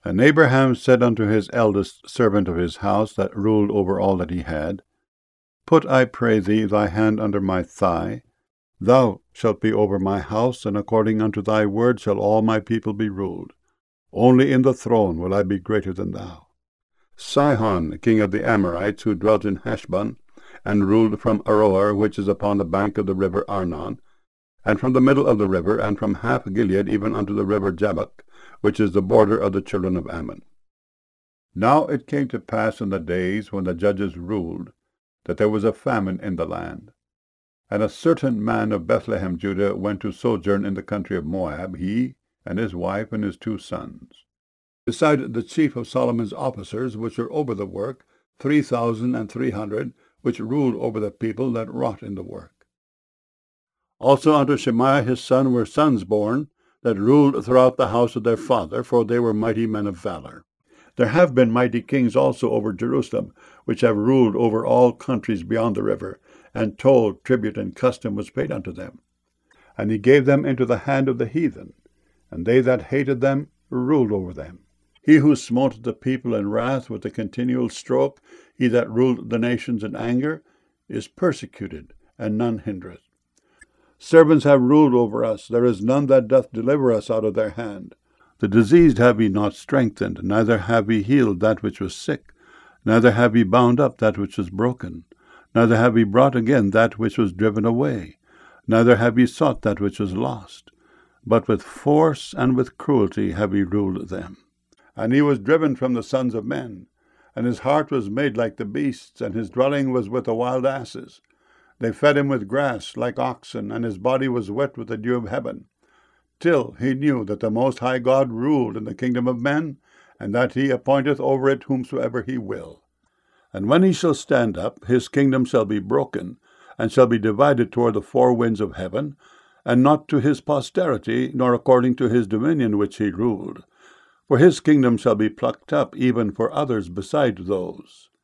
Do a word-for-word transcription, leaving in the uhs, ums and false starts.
And Abraham said unto his eldest servant of his house, that ruled over all that he had, Put, I pray thee, thy hand under my thigh. Thou shalt be over my house, and according unto thy word shall all my people be ruled. Only in the throne will I be greater than thou. Sihon, king of the Amorites, who dwelt in Heshbon, and ruled from Aroer, which is upon the bank of the river Arnon, and from the middle of the river, and from half Gilead even unto the river Jabbok, which is the border of the children of Ammon. Now it came to pass in the days when the judges ruled, that there was a famine in the land. And a certain man of Bethlehem, Judah, went to sojourn in the country of Moab, he, and his wife, and his two sons. Beside the chief of Solomon's officers, which were over the work, three thousand and three hundred, which ruled over the people that wrought in the work. Also unto Shemaiah his son were sons born, that ruled throughout the house of their father, for they were mighty men of valor. There have been mighty kings also over Jerusalem, which have ruled over all countries beyond the river, and toll, tribute, and custom was paid unto them. And he gave them into the hand of the heathen, and they that hated them ruled over them. He who smote the people in wrath with a continual stroke, he that ruled the nations in anger, is persecuted, and none hindereth. Servants have ruled over us, there is none that doth deliver us out of their hand. The diseased have ye not strengthened, neither have ye healed that which was sick, neither have ye bound up that which was broken, neither have ye brought again that which was driven away, neither have ye sought that which was lost, but with force and with cruelty have ye ruled them. And he was driven from the sons of men, and his heart was made like the beasts, and his dwelling was with the wild asses. They fed him with grass like oxen, and his body was wet with the dew of heaven, till he knew that the Most High God ruled in the kingdom of men, and that he appointeth over it whomsoever he will. And when he shall stand up, his kingdom shall be broken, and shall be divided toward the four winds of heaven, and not to his posterity, nor according to his dominion which he ruled. For his kingdom shall be plucked up, even for others beside those.